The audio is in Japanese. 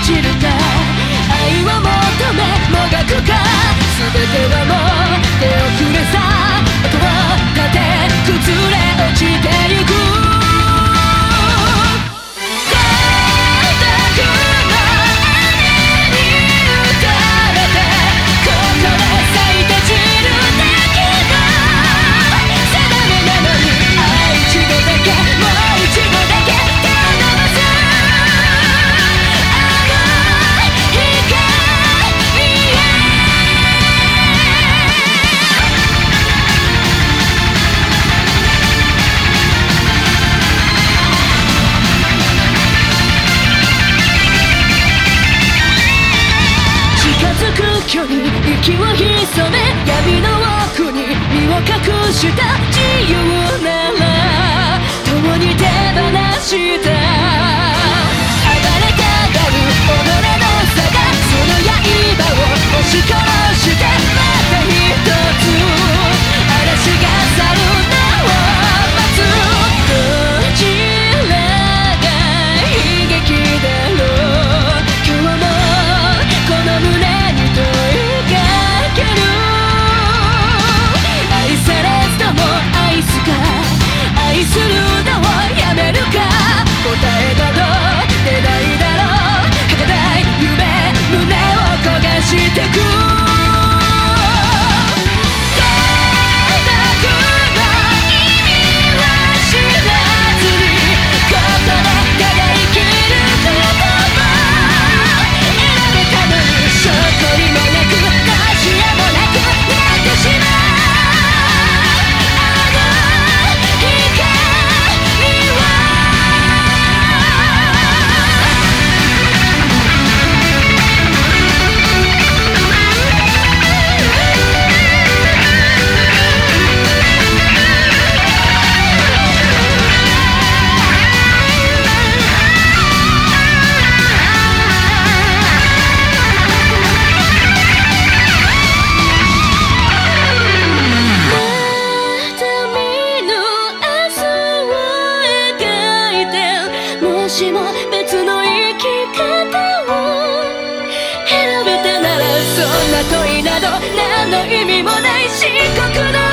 ちるか、愛を求めもがくか、全てはもう手遅れさ。音を立て崩れ落ちてゆく距離、息を潜め闇の奥に身を隠した自由なら共に手放した暴れたがる己の差がその刃を押し殺してまた一つ嵐が去るのを待つどちらが悲劇だろう今日もこの胸愛するのをやめるか答えなど出ないだろう儚い夢胸を焦がしてくもしも別の生き方を選べたならそんな問いなど何の意味もない深刻な